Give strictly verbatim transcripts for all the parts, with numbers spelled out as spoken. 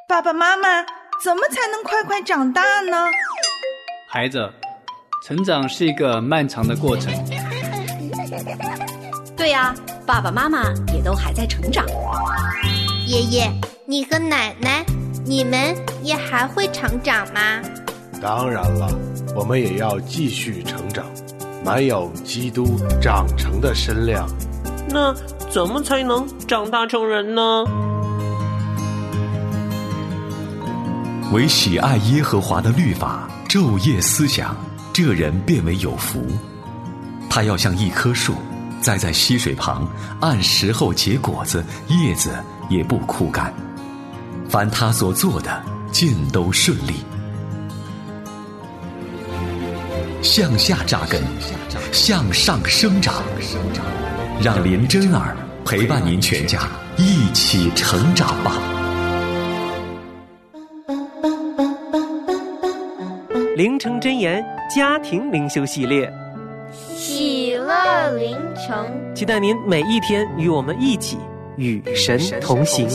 爸爸妈妈，怎么才能快快长大呢？ 孩子，成长是一个漫长的过程。 对呀，爸爸妈妈也都还在成长。 爷爷，你和奶奶，你们也还会成长吗？ 当然了，我们也要继续成长，满有基督长成的身量。 那怎么才能长大成人呢？ 唯喜爱耶和华的律法，昼夜思想，这人便为有福。他要像一棵树，栽在溪水旁，按时候结果子，叶子也不枯干。凡他所做的，尽都顺利。向下扎根，向上生长，让林真儿陪伴您全家一起成长吧。 灵城真言家庭灵修系列， 喜乐灵城， 期待您每一天与我们一起与神同行。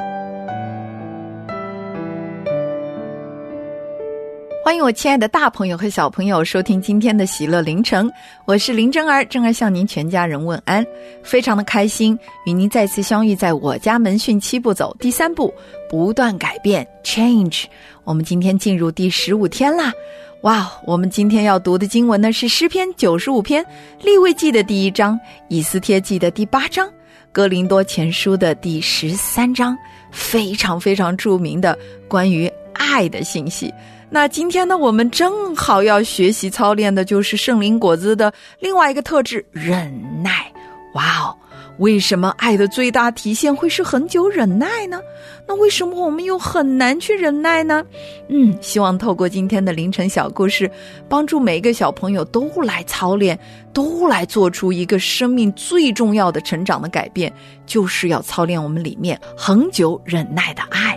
欢迎我亲爱的大朋友和小朋友收听今天的喜乐灵城，我是林真儿，真儿向您全家人问安，非常的开心与您再次相遇在我家门训七步走第三步，不断改变 change。 我们今天进入第十五天啦。哇，我们今天要读的经文呢是诗篇九十五篇，利未记的第一章，以斯帖记的第八章，哥林多前书的第十三章，非常非常著名的关于爱的信息。那今天呢，我们正好要学习操练的就是圣灵果子的另外一个特质，忍耐。哇哦，为什么爱的最大体现会是很久忍耐呢？那为什么我们又很难去忍耐呢？嗯，希望透过今天的凌晨小故事，帮助每一个小朋友都来操练，都来做出一个生命最重要的成长的改变，就是要操练我们里面恒久忍耐的爱。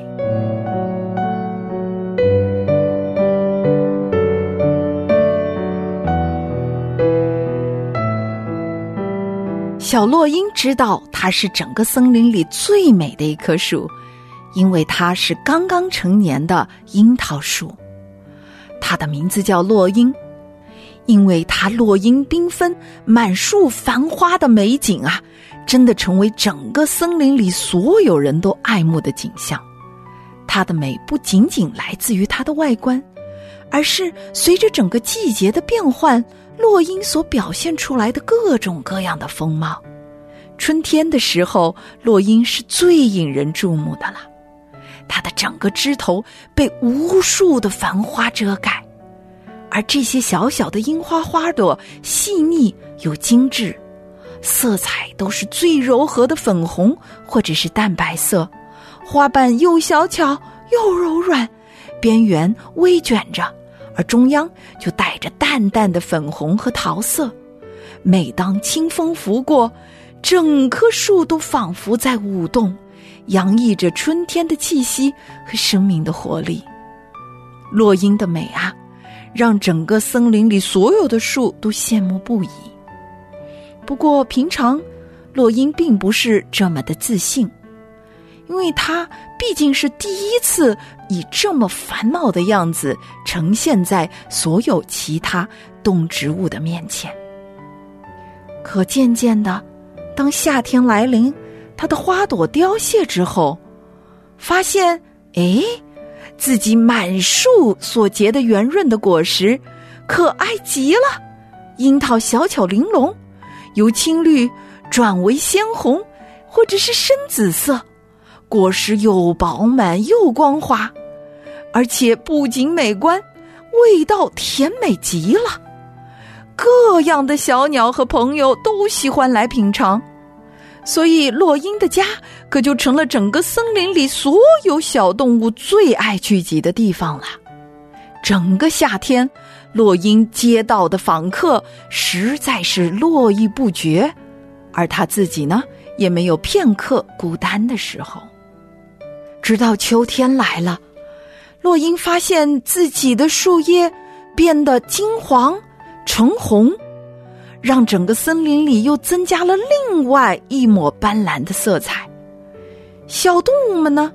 小落英知道它是整个森林里最美的一棵树，因为它是刚刚成年的樱桃树。它的名字叫落英，因为它落英缤纷，满树繁花的美景啊，真的成为整个森林里所有人都爱慕的景象。它的美不仅仅来自于它的外观，而是随着整个季节的变换，落英所表现出来的各种各样的风貌。春天的时候，落英是最引人注目的了，它的整个枝头被无数的繁花遮盖，而这些小小的樱花花朵细腻又精致，色彩都是最柔和的粉红或者是淡白色，花瓣又小巧又柔软，边缘微卷着，而中央就带着淡淡的粉红和桃色。每当清风拂过，整棵树都仿佛在舞动，洋溢着春天的气息和生命的活力。落英的美啊，让整个森林里所有的树都羡慕不已。不过平常落英并不是这么的自信，因为它毕竟是第一次以这么繁茂的样子呈现在所有其他动植物的面前。可渐渐的，当夏天来临，它的花朵凋谢之后，发现诶，自己满树所结的圆润的果实可爱极了，樱桃小巧玲珑，由青绿转为鲜红或者是深紫色，果实又饱满又光滑，而且不仅美观，味道甜美极了。各样的小鸟和朋友都喜欢来品尝，所以落英的家可就成了整个森林里所有小动物最爱聚集的地方了。整个夏天，落英街道的访客实在是络绎不绝，而他自己呢，也没有片刻孤单的时候。直到秋天来了，落英发现自己的树叶变得金黄橙红，让整个森林里又增加了另外一抹斑斓的色彩。小动物们呢，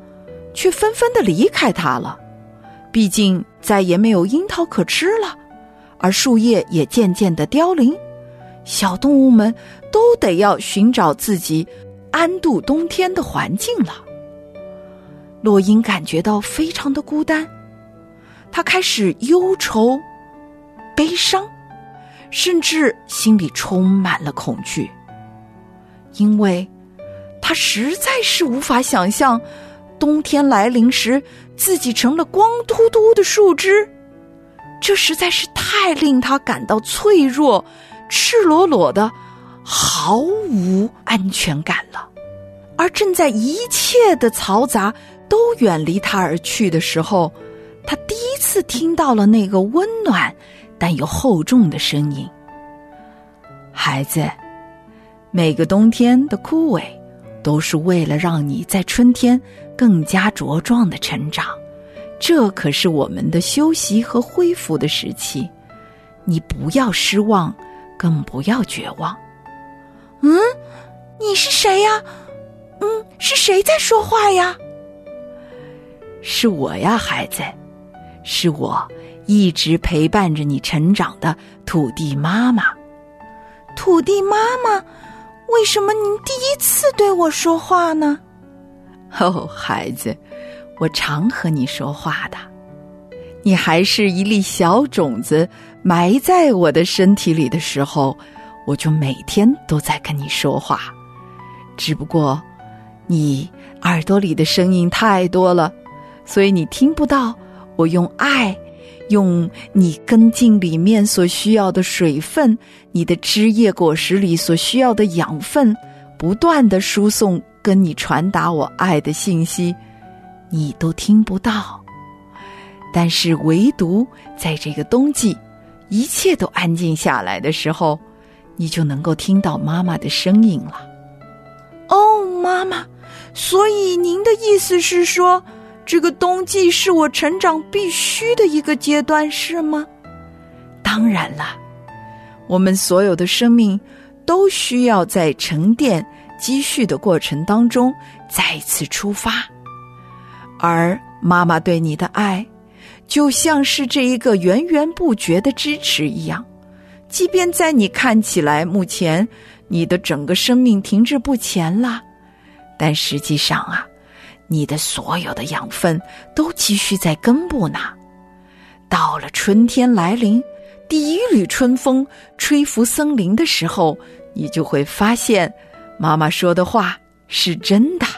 却纷纷地离开它了。毕竟再也没有樱桃可吃了，而树叶也渐渐地凋零，小动物们都得要寻找自己安度冬天的环境了。落英感觉到非常的孤单，他开始忧愁、悲伤，甚至心里充满了恐惧，因为他实在是无法想象冬天来临时自己成了光秃秃的树枝，这实在是太令他感到脆弱、赤裸裸的，毫无安全感了。而正在一切的嘈杂都远离他而去的时候，他第一次听到了那个温暖但又厚重的声音：孩子，每个冬天的枯萎都是为了让你在春天更加茁壮的成长，这可是我们的休息和恢复的时期，你不要失望，更不要绝望。嗯，你是谁呀？嗯，是谁在说话呀？是我呀，孩子，是我一直陪伴着你成长的土地妈妈。土地妈妈，为什么您第一次对我说话呢？哦，孩子，我常和你说话的。你还是一粒小种子埋在我的身体里的时候，我就每天都在跟你说话。只不过你耳朵里的声音太多了，所以你听不到我用爱，用你根茎里面所需要的水分，你的枝叶果实里所需要的养分，不断地输送跟你传达我爱的信息，你都听不到。但是唯独在这个冬季，一切都安静下来的时候，你就能够听到妈妈的声音了。哦，妈妈，所以您的意思是说，这个冬季是我成长必须的一个阶段，是吗？当然了，我们所有的生命都需要在沉淀积蓄的过程当中再次出发，而妈妈对你的爱就像是这一个源源不绝的支持一样，即便在你看起来目前你的整个生命停滞不前了，但实际上啊，你的所有的养分都积蓄在根部呢。到了春天来临，第一缕春风吹拂森林的时候，你就会发现妈妈说的话是真的。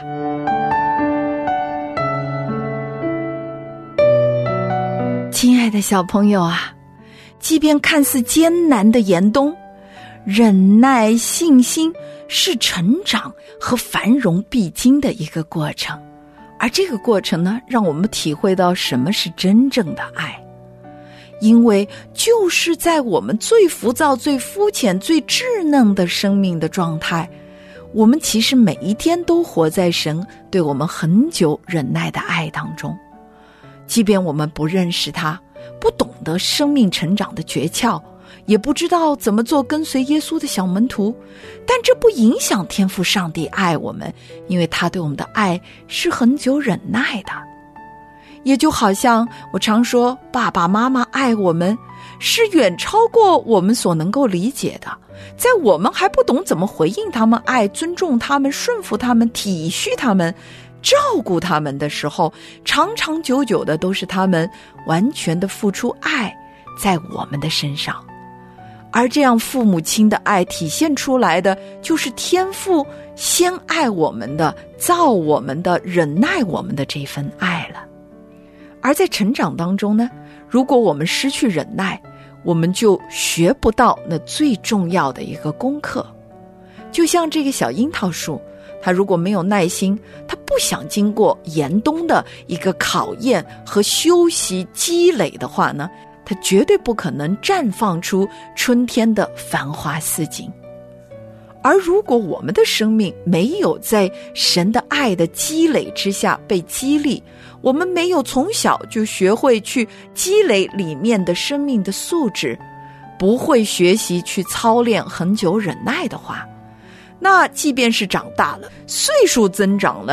亲爱的小朋友啊，即便看似艰难的严冬，忍耐、信心是成长和繁荣必经的一个过程，而这个过程呢，让我们体会到什么是真正的爱。因为就是在我们最浮躁、最肤浅、最稚嫩的生命的状态，我们其实每一天都活在神对我们很久忍耐的爱当中。即便我们不认识他，不懂得生命成长的诀窍，也不知道怎么做跟随耶稣的小门徒，但这不影响天父上帝爱我们，因为他对我们的爱是很久忍耐的。也就好像我常说，爸爸妈妈爱我们是远超过我们所能够理解的，在我们还不懂怎么回应他们爱、尊重他们、顺服他们、体恤他们、照顾他们的时候，长长久久的都是他们完全的付出爱在我们的身上。而这样父母亲的爱体现出来的，就是天父先爱我们的、造我们的、忍耐我们的这份爱了。而在成长当中呢，如果我们失去忍耐，我们就学不到那最重要的一个功课。就像这个小樱桃树，它如果没有耐心，它不想经过严冬的一个考验和休息积累的话呢，它绝对不可能绽放出春天的繁花似锦。而如果我们的生命没有在神的爱的积累之下被激励，我们没有从小就学会去积累里面的生命的素质，不会学习去操练很久忍耐的话，那即便是长大了，岁数增长了，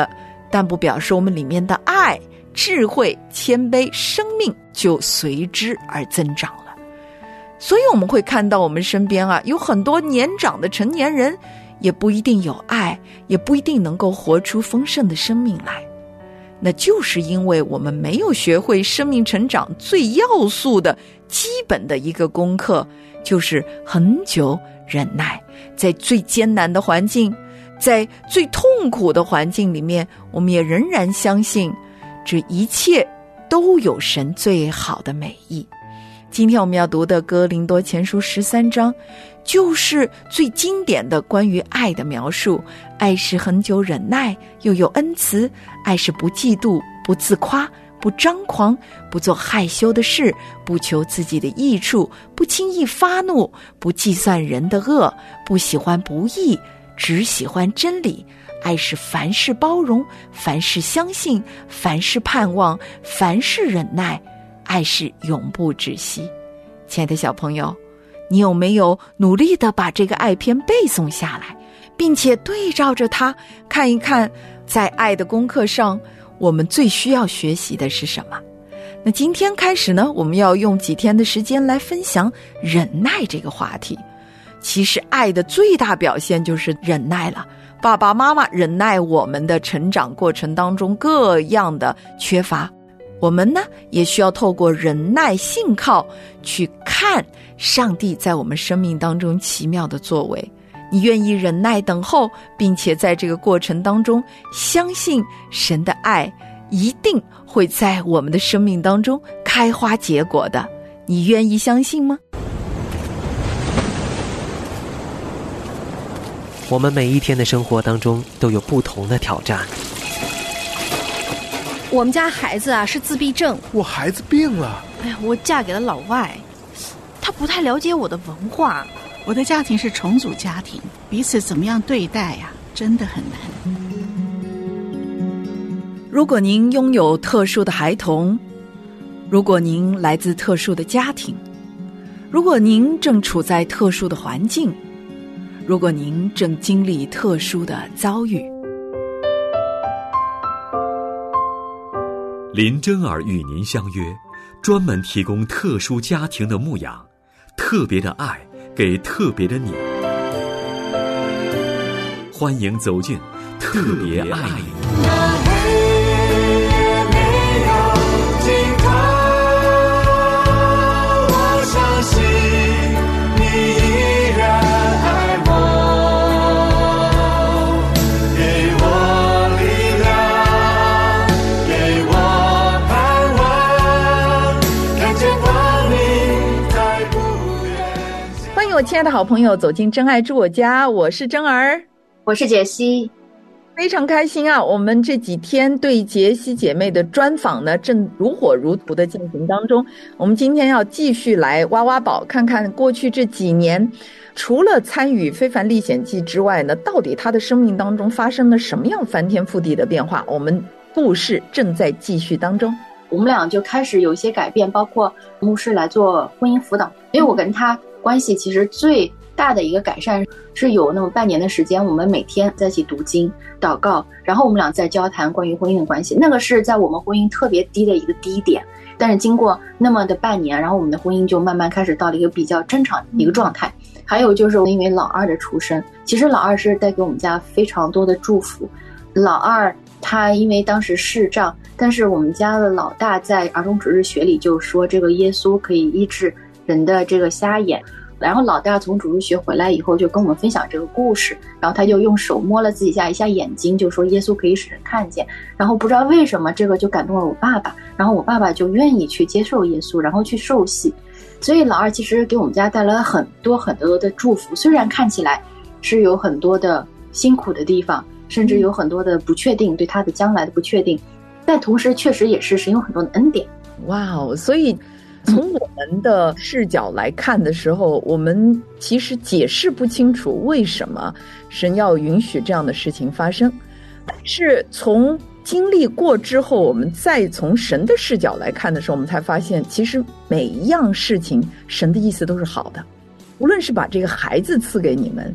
但不表示我们里面的爱、智慧、谦卑、生命就随之而增长了。所以我们会看到我们身边啊，有很多年长的成年人也不一定有爱，也不一定能够活出丰盛的生命来。那就是因为我们没有学会生命成长最要素的基本的一个功课，就是恒久忍耐。在最艰难的环境，在最痛苦的环境里面，我们也仍然相信这一切都有神最好的美意。今天我们要读的哥林多前书十三章，就是最经典的关于爱的描述。爱是恒久忍耐，又有恩慈；爱是不嫉妒，不自夸，不张狂，不做害羞的事，不求自己的益处，不轻易发怒，不计算人的恶，不喜欢不义，只喜欢真理。爱是凡事包容，凡事相信，凡事盼望，凡事忍耐。爱是永不止息。亲爱的小朋友，你有没有努力的把这个爱篇背诵下来，并且对照着它看一看，在爱的功课上我们最需要学习的是什么？那今天开始呢，我们要用几天的时间来分享忍耐这个话题。其实爱的最大表现就是忍耐了。爸爸妈妈忍耐我们的成长过程当中各样的缺乏，我们呢也需要透过忍耐信靠去看上帝在我们生命当中奇妙的作为。你愿意忍耐等候，并且在这个过程当中相信神的爱一定会在我们的生命当中开花结果的，你愿意相信吗？ 我们每一天的生活当中都有不同的挑战。 我们家孩子啊是自闭症。 我孩子病了。 哎呀，我嫁给了老外，他不太了解我的文化。我的家庭是重组家庭，彼此怎么样对待呀、啊，真的很难。 如果您拥有特殊的孩童，如果您来自特殊的家庭，如果您正处在特殊的环境，如果您正经历特殊的遭遇， 林真儿与您相约，专门提供特殊家庭的牧养，特别的爱给特别的你。欢迎走进特别爱你。 亲爱的好朋友，走进真爱住我家，我是真儿， 我是杰西， 非常开心啊！我们这几天对杰西姐妹的专访呢，正如火如荼的进行当中。我们今天要继续来挖挖宝，看看过去这几年，除了参与《非凡历险记》之外呢，到底她的生命当中发生了什么样翻天覆地的变化？我们故事正在继续当中。 我们俩就开始有一些改变，包括牧师来做婚姻辅导，因为我跟他关系其实最大的一个改善是有那么半年的时间，我们每天在一起读经祷告，然后我们俩在交谈关于婚姻的关系，那个是在我们婚姻特别低的一个低点，但是经过那么的半年，然后我们的婚姻就慢慢开始到了一个比较正常的一个状态。还有就是因为老二的出生，其实老二是带给我们家非常多的祝福。老二他因为当时视障，但是我们家的老大在儿童主日学里就说这个耶稣可以医治人的这个瞎眼，然后老大从主日学回来以后就跟我们分享这个故事，然后他就用手摸了自己下一下眼睛，就说耶稣可以使人看见，然后不知道为什么这个就感动了我爸爸，然后我爸爸就愿意去接受耶稣，然后去受洗。所以老二其实给我们家带来了很多很多的祝福，虽然看起来是有很多的辛苦的地方，甚至有很多的不确定，对他的将来的不确定，但同时确实也是神有很多的恩典。 哇哦！所以从我们的视角来看的时候，我们其实解释不清楚为什么神要允许这样的事情发生，但是从经历过之后，我们再从神的视角来看的时候，我们才发现其实每一样事情神的意思都是好的。无论是把这个孩子赐给你们，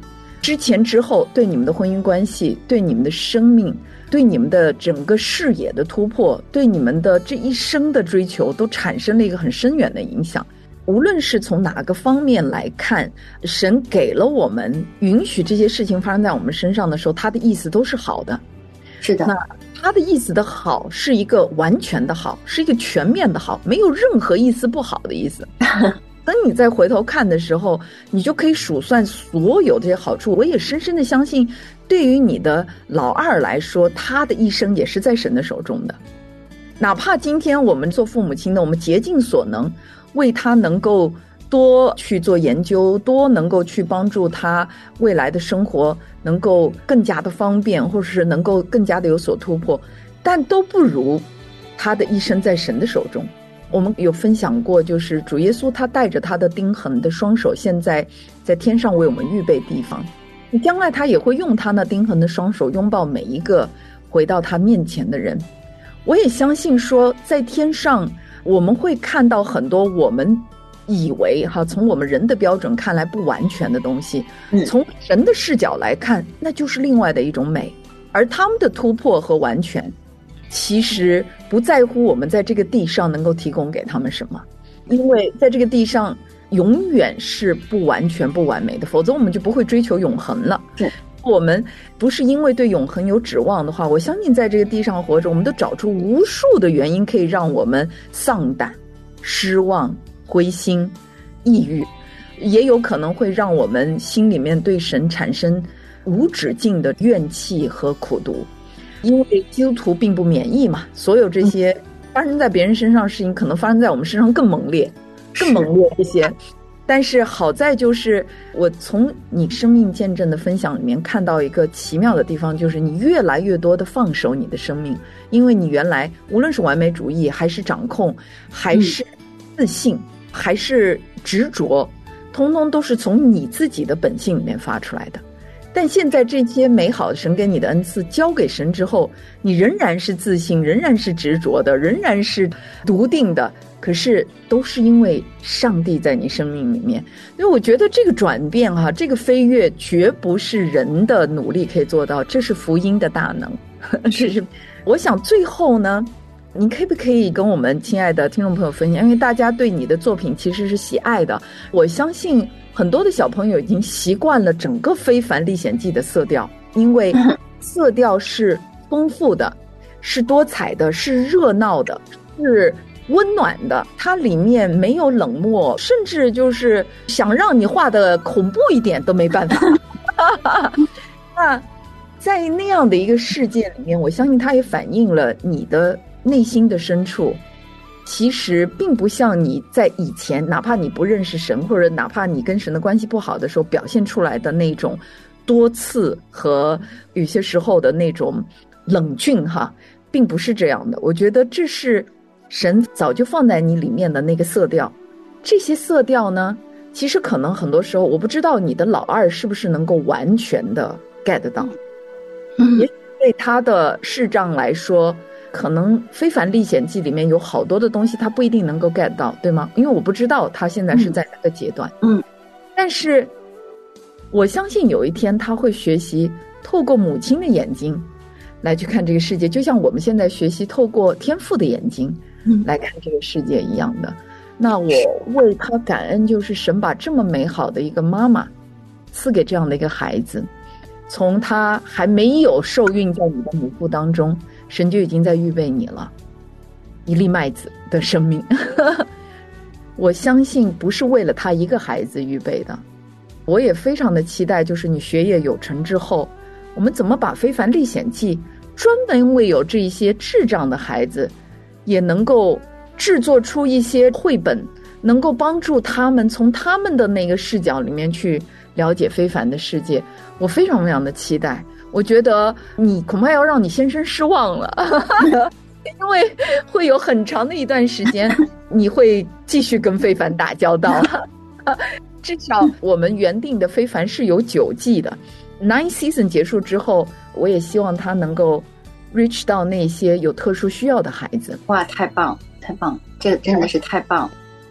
之前之后对你们的婚姻关系，对你们的生命，对你们的整个视野的突破，对你们的这一生的追求都产生了一个很深远的影响。无论是从哪个方面来看，神给了我们允许这些事情发生在我们身上的时候，他的意思都是好的。 是的， 那他的意思的好是一个完全的好，是一个全面的好，没有任何一丝不好的意思。等你再回头看的时候，你就可以数算所有这些好处。我也深深的相信，对于你的老二来说，他的一生也是在神的手中的。哪怕今天我们做父母亲的，我们竭尽所能为他能够多去做研究，多能够去帮助他未来的生活能够更加的方便，或者是能够更加的有所突破，但都不如他的一生在神的手中。我们有分享过，就是主耶稣他带着他的钉痕的双手，现在在天上为我们预备地方，将来他也会用他那钉痕的双手拥抱每一个回到他面前的人。我也相信说，在天上我们会看到很多我们以为哈，从我们人的标准看来不完全的东西，从神的视角来看，那就是另外的一种美。而他们的突破和完全，其实不在乎我们在这个地上能够提供给他们什么，因为在这个地上永远是不完全不完美的，否则我们就不会追求永恒了。 是我们不是因为对永恒有指望的话，我相信在这个地上活着，我们都找出无数的原因可以让我们丧胆、失望、灰心、抑郁，也有可能会让我们心里面对神产生无止境的怨气和苦毒。因为基督徒并不免疫嘛，所有这些发生在别人身上的事情可能发生在我们身上更猛烈更猛烈一些。但是好在就是我从你生命见证的分享里面看到一个奇妙的地方，就是你越来越多的放手你的生命，因为你原来无论是完美主义还是掌控还是自信、嗯、还是执着，通通都是从你自己的本性里面发出来的。但现在这些美好的神给你的恩赐交给神之后，你仍然是自信，仍然是执着的，仍然是笃定的，可是都是因为上帝在你生命里面。因为我觉得这个转变哈、啊，这个飞跃绝不是人的努力可以做到，这是福音的大能。这是我想最后呢，你可不可以跟我们亲爱的听众朋友分享，因为大家对你的作品其实是喜爱的，我相信很多的小朋友已经习惯了整个《非凡历险记》的色调，因为色调是丰富的，是多彩的，是热闹的，是温暖的，它里面没有冷漠，甚至就是想让你画的恐怖一点都没办法。那在那样的一个世界里面，我相信它也反映了你的内心的深处，其实并不像你在以前，哪怕你不认识神，或者哪怕你跟神的关系不好的时候表现出来的那种多次和有些时候的那种冷峻哈，并不是这样的。我觉得这是神早就放在你里面的那个色调。这些色调呢，其实可能很多时候我不知道你的老二是不是能够完全的 get 到，也许对他的视障来说，可能《非凡历险记》里面有好多的东西他不一定能够 get 到，对吗？因为我不知道他现在是在哪个阶段。 嗯， 但是我相信有一天他会学习透过母亲的眼睛来去看这个世界，就像我们现在学习透过天父的眼睛来看这个世界一样的。那我为他感恩，就是神把这么美好的一个妈妈赐给这样的一个孩子，从他还没有受孕在你的母腹当中，神就已经在预备你了，一粒麦子的生命。我相信不是为了他一个孩子预备的。我也非常的期待，就是你学业有成之后，我们怎么把《非凡历险记》专门为有这一些智障的孩子，也能够制作出一些绘本，能够帮助他们从他们的那个视角里面去了解非凡的世界。我非常非常的期待。我觉得你恐怕要让你先生失望了，因为会有很长的一段时间你会继续跟非凡打交道。至少我们原定的非凡是有九季的， nine season 结束之后，我也希望他能够 reach 到那些有特殊需要的孩子。 哇，太棒太棒，这个真的是太棒。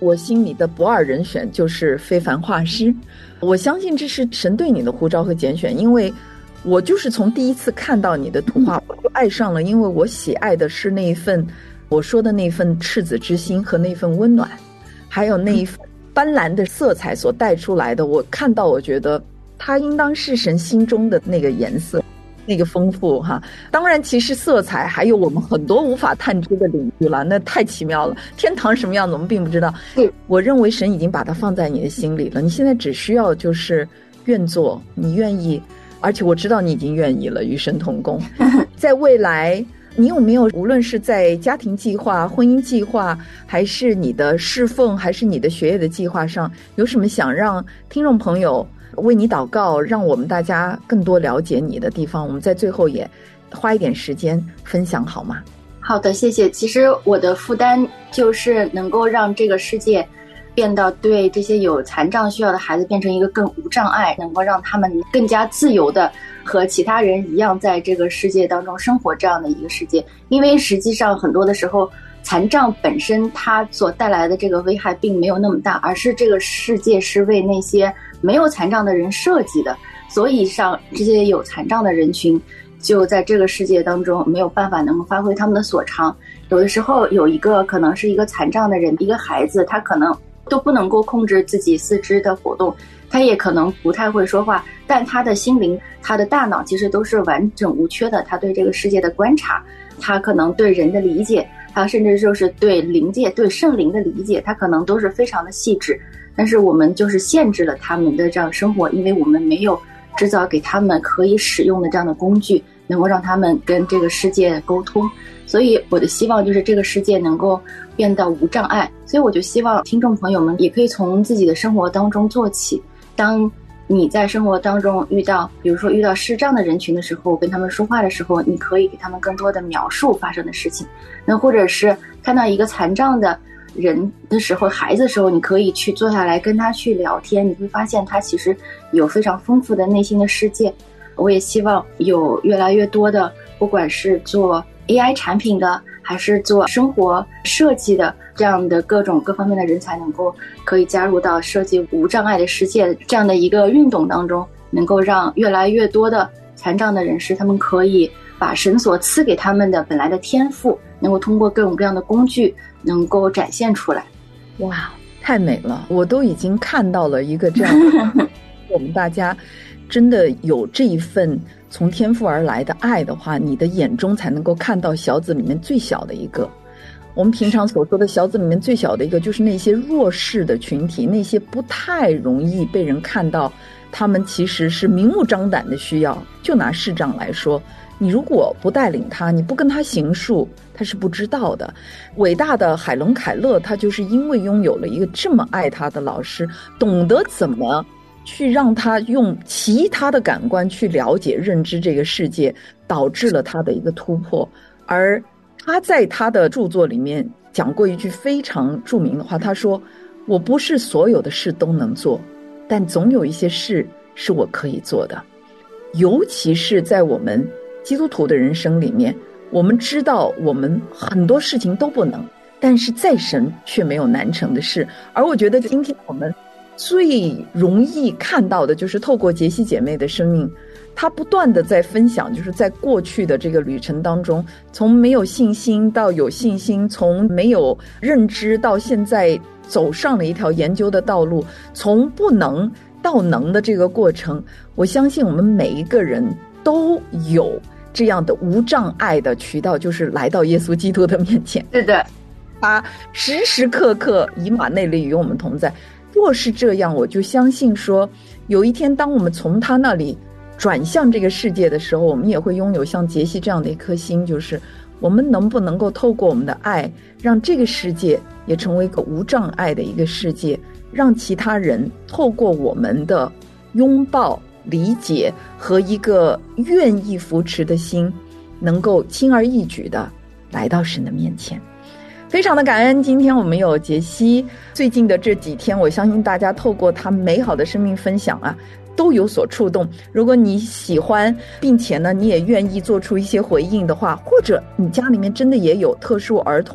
我心里的不二人选就是非凡画师。我相信这是神对你的呼召和拣选，因为我就是从第一次看到你的图画我就爱上了，因为我喜爱的是那一份我说的那份赤子之心和那份温暖，还有那一份斑斓的色彩所带出来的，我看到我觉得它应当是神心中的那个颜色，那个丰富哈。当然其实色彩还有我们很多无法探知的领域了，那太奇妙了，天堂什么样子我们并不知道。我认为神已经把它放在你的心里了，你现在只需要就是愿做，你愿意，而且我知道你已经愿意了，与神同工。在未来你有没有无论是在家庭计划、婚姻计划，还是你的侍奉，还是你的学业的计划上，有什么想让听众朋友为你祷告，让我们大家更多了解你的地方？我们在最后也花一点时间分享好吗？ 好的，谢谢。其实我的负担就是能够让这个世界变到对这些有残障需要的孩子变成一个更无障碍，能够让他们更加自由的和其他人一样在这个世界当中生活，这样的一个世界。因为实际上很多的时候残障本身它所带来的这个危害并没有那么大，而是这个世界是为那些没有残障的人设计的，所以上这些有残障的人群就在这个世界当中没有办法能够发挥他们的所长。有的时候有一个可能是一个残障的人，一个孩子，他可能都不能够控制自己四肢的活动，他也可能不太会说话，但他的心灵他的大脑其实都是完整无缺的，他对这个世界的观察，他可能对人的理解，他甚至就是对灵界对圣灵的理解，他可能都是非常的细致。但是我们就是限制了他们的这样生活，因为我们没有制造给他们可以使用的这样的工具，能够让他们跟这个世界沟通。所以我的希望就是这个世界能够变得无障碍，所以我就希望听众朋友们也可以从自己的生活当中做起。当你在生活当中遇到比如说遇到视障的人群的时候，跟他们说话的时候，你可以给他们更多的描述发生的事情。那或者是看到一个残障的人的时候，孩子的时候，你可以去坐下来跟他去聊天，你会发现他其实有非常丰富的内心的世界。我也希望有越来越多的不管是做 A I 产品的还是做生活设计的这样的各种各方面的人才能够可以加入到设计无障碍的世界这样的一个运动当中，能够让越来越多的残障的人士他们可以把神所赐给他们的本来的天赋能够通过各种各样的工具能够展现出来。 哇，太美了，我都已经看到了一个这样的我们大家真的有这一份从天父而来的爱的话，你的眼中才能够看到小子里面最小的一个。我们平常所说的小子里面最小的一个，就是那些弱势的群体，那些不太容易被人看到他们其实是明目张胆的需要。就拿视障来说，你如果不带领他，你不跟他行述，他是不知道的。伟大的海伦凯勒，他就是因为拥有了一个这么爱他的老师，懂得怎么去让他用其他的感官去了解认知这个世界，导致了他的一个突破。而他在他的著作里面讲过一句非常著名的话，他说，我不是所有的事都能做，但总有一些事是我可以做的。尤其是在我们基督徒的人生里面，我们知道我们很多事情都不能，但是在神却没有难成的事。而我觉得今天我们最容易看到的就是透过杰西姐妹的生命，她不断的在分享，就是在过去的这个旅程当中，从没有信心到有信心，从没有认知到现在走上了一条研究的道路，从不能到能的这个过程。我相信我们每一个人都有这样的无障碍的渠道，就是来到耶稣基督的面前。 是的， 他时时刻刻以马内利与我们同在。若是这样，我就相信说，有一天当我们从他那里转向这个世界的时候，我们也会拥有像杰西这样的一颗心，就是我们能不能够透过我们的爱，让这个世界也成为一个无障碍的一个世界，让其他人透过我们的拥抱、理解和一个愿意扶持的心，能够轻而易举的来到神的面前。非常的感恩，今天我们有杰西。最近的这几天，我相信大家透过他美好的生命分享啊，都有所触动。如果你喜欢，并且呢，你也愿意做出一些回应的话，或者你家里面真的也有特殊儿童，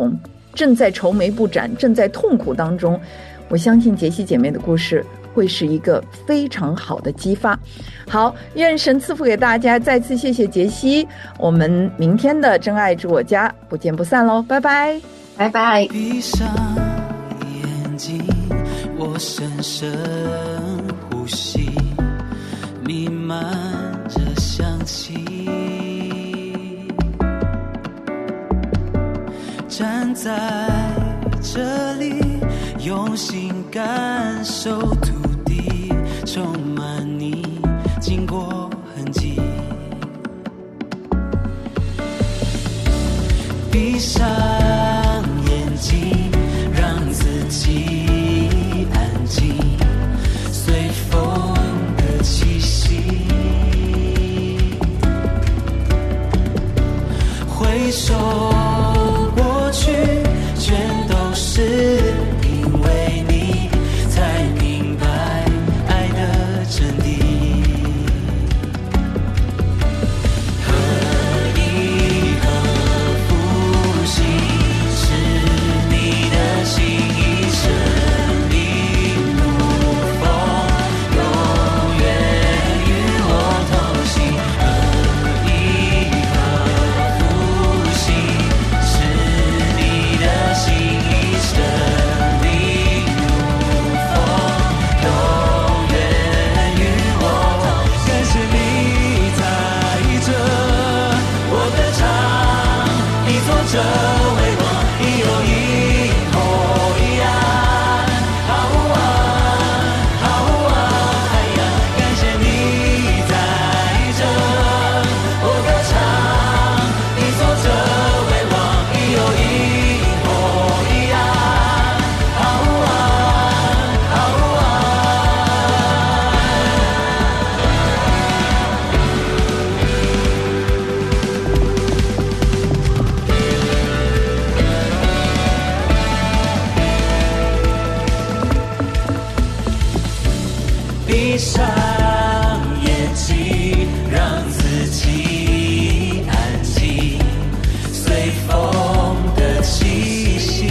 正在愁眉不展，正在痛苦当中，我相信杰西姐妹的故事会是一个非常好的激发。好，愿神赐福给大家，再次谢谢杰西，我们明天的真爱住我家不见不散喽，拜拜拜拜。 闭上眼睛，我深深呼吸，弥漫着香气，站在这里用心感受土地，充满你经过痕迹，闭上眼睛，让自己安静，随风的气息，回首过去全都是因为你，才明白爱的真谛。合一和复兴是你的心意，生命如风，永远与我同行。合一和复兴是你的心意，生命如风，永远与我同行。感谢你在这，我歌唱，你坐着为我，你有银河一样，好啊好啊哎呀，感谢你在这，我歌唱，你坐着为我，你有银河一样，好啊好啊。闭上眼睛，让自己安静，随风的气息，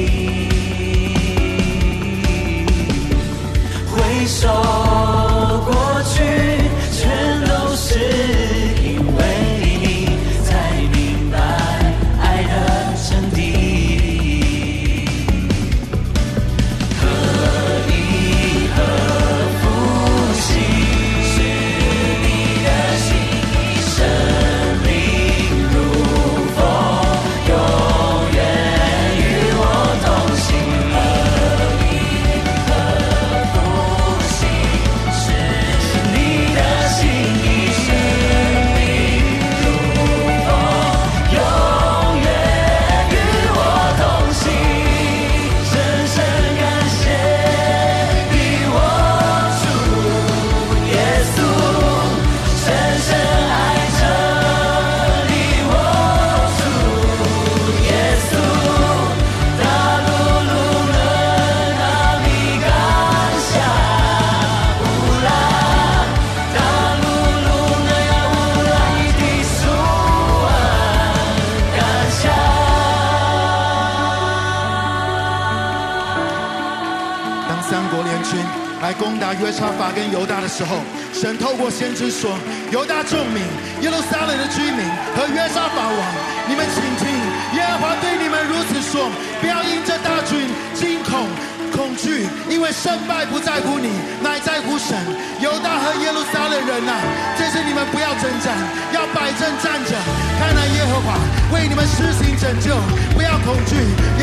回首过去全都是因为你，才明白爱的真谛。合一和复兴是你的心意，生命如风，永远与我同行。合一和复兴是你的心意，生命如风，永远与我同行。深深感谢你我主耶稣，深深爱着你我主耶稣，大路路能让你感想无浪，大路路能让无浪你的苏安感想。 当三国联军来攻打约沙法跟犹大的时候，神透过先知说：犹大众民、耶路撒冷的居民和约沙法王，你们请听，耶和华对你们如此说：不要因这大军惊恐恐惧，因为胜败不在乎你，乃在乎神。犹大和耶路撒冷人啊，这次你们不要征战，要摆正站着，看来耶和华为你们施行拯救，不要恐惧，